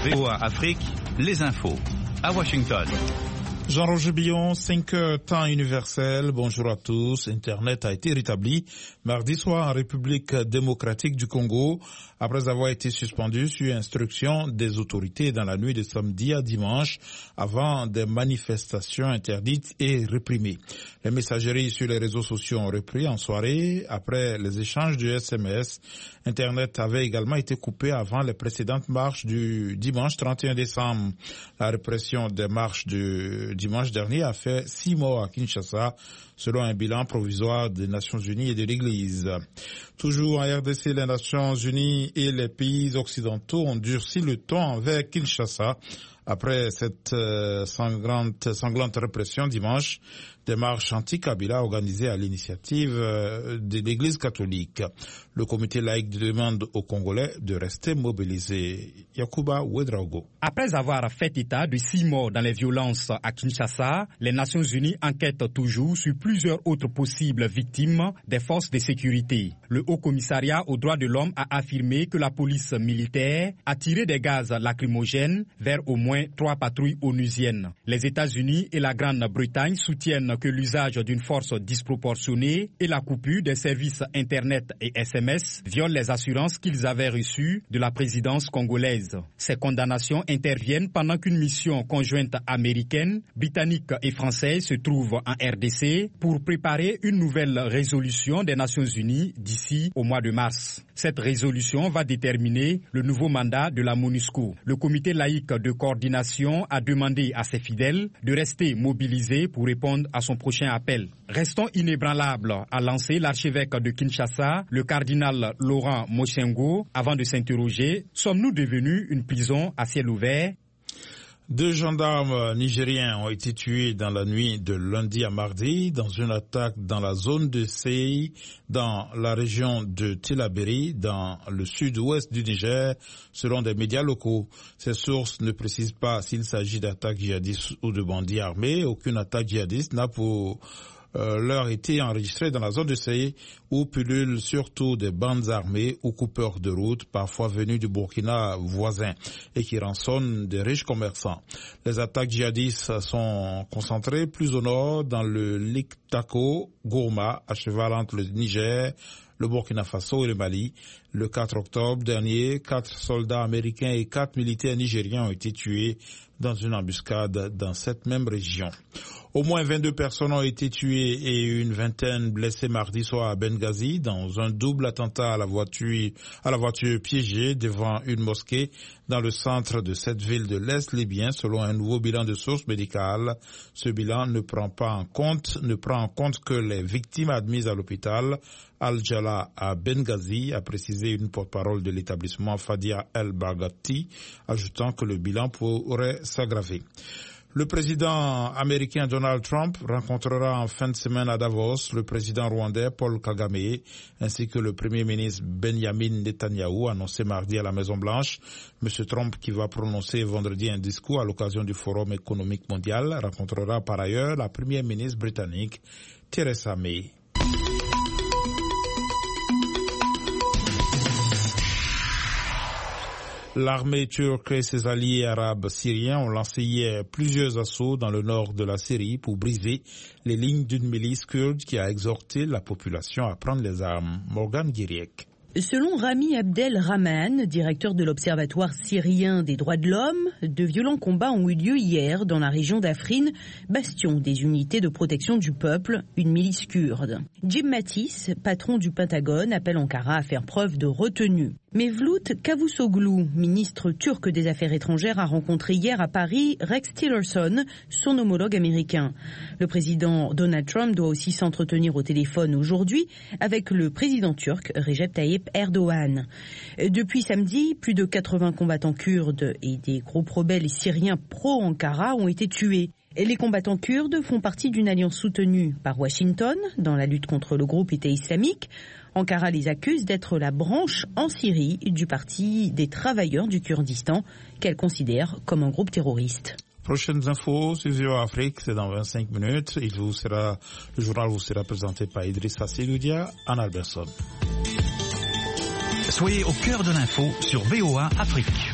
VOA Afrique, les infos. À Washington. Jean-Roger Billon, 5h, temps universel. Bonjour à tous. Internet a été rétabli mardi soir en République démocratique du Congo après avoir été suspendu sur instruction des autorités dans la nuit de samedi à dimanche avant des manifestations interdites et réprimées. Les messageries sur les réseaux sociaux ont repris en soirée après les échanges de SMS. Internet avait également été coupé avant les précédentes marches du dimanche 31 décembre. La répression des marches du dimanche dernier a fait 6 morts à Kinshasa, selon un bilan provisoire des Nations Unies et de l'Église. Toujours en RDC, les Nations Unies et les pays occidentaux ont durci le ton envers Kinshasa après cette sanglante répression dimanche des marches anti-Kabila organisées à l'initiative de l'Église catholique. Le comité laïque demande aux Congolais de rester mobilisés. Yakuba Ouedraogo. Après avoir fait état de 6 morts dans les violences à Kinshasa, les Nations Unies enquêtent toujours sur plusieurs autres possibles victimes des forces de sécurité. Le Haut Commissariat aux droits de l'homme a affirmé que la police militaire a tiré des gaz lacrymogènes vers au moins 3 patrouilles onusiennes. Les États-Unis et la Grande-Bretagne soutiennent que l'usage d'une force disproportionnée et la coupure des services Internet et SMS violent les assurances qu'ils avaient reçues de la présidence congolaise. Ces condamnations interviennent pendant qu'une mission conjointe américaine, britannique et française se trouve en RDC pour préparer une nouvelle résolution des Nations Unies d'ici au mois de mars. Cette résolution va déterminer le nouveau mandat de la MONUSCO. Le comité laïque de coordination a demandé à ses fidèles de rester mobilisés pour répondre à son prochain appel. Restons inébranlables, a lancé l'archevêque de Kinshasa, le cardinal Laurent Mochengo, avant de s'interroger: sommes-nous devenus une prison à ciel ouvert? 2 gendarmes nigériens ont été tués dans la nuit de lundi à mardi dans une attaque dans la zone de Sei, dans la région de Tillabéri, dans le sud-ouest du Niger, selon des médias locaux. Ces sources ne précisent pas s'il s'agit d'attaques djihadistes ou de bandits armés. Aucune attaque djihadiste n'a pour l'heure été enregistrée dans la zone de Sey, où pullulent surtout des bandes armées ou coupeurs de route, parfois venus du Burkina voisin, et qui rançonnent des riches commerçants. Les attaques djihadistes sont concentrées plus au nord, dans le Liktako, Gourma, à cheval entre le Niger, le Burkina Faso et le Mali. Le 4 octobre dernier, 4 soldats américains et 4 militaires nigériens ont été tués dans une embuscade dans cette même région. Au moins 22 personnes ont été tuées et une vingtaine blessées mardi soir à Benghazi dans un double attentat à la voiture piégée devant une mosquée dans le centre de cette ville de l'Est libyen, selon un nouveau bilan de sources médicales. Ce bilan ne prend en compte que les victimes admises à l'hôpital Al-Jala à Benghazi, a précisé une porte-parole de l'établissement Fadia El-Bagati, ajoutant que le bilan pourrait s'aggraver. Le président américain Donald Trump rencontrera en fin de semaine à Davos le président rwandais Paul Kagame ainsi que le premier ministre Benjamin Netanyahu, annoncé mardi à la Maison-Blanche. Monsieur Trump, qui va prononcer vendredi un discours à l'occasion du Forum économique mondial, rencontrera par ailleurs la première ministre britannique Theresa May. L'armée turque et ses alliés arabes syriens ont lancé hier plusieurs assauts dans le nord de la Syrie pour briser les lignes d'une milice kurde qui a exhorté la population à prendre les armes. Morgan Guiriek. Selon Rami Abdel Rahman, directeur de l'Observatoire syrien des droits de l'homme, de violents combats ont eu lieu hier dans la région d'Afrin, bastion des unités de protection du peuple, une milice kurde. Jim Mattis, patron du Pentagone, appelle Ankara à faire preuve de retenue. Mevlut Cavusoglu, ministre turc des Affaires étrangères, a rencontré hier à Paris Rex Tillerson, son homologue américain. Le président Donald Trump doit aussi s'entretenir au téléphone aujourd'hui avec le président turc Recep Tayyip Erdogan. Depuis samedi, plus de 80 combattants kurdes et des groupes rebelles syriens pro-Ankara ont été tués. Les combattants kurdes font partie d'une alliance soutenue par Washington dans la lutte contre le groupe État islamique. Ankara les accuse d'être la branche en Syrie du Parti des travailleurs du Kurdistan, qu'elle considère comme un groupe terroriste. Prochaines infos sur VOA Afrique, c'est dans 25 minutes. Le journal vous sera présenté par Idrissa Seloudia, Anne Alberson. Soyez au cœur de l'info sur VOA Afrique.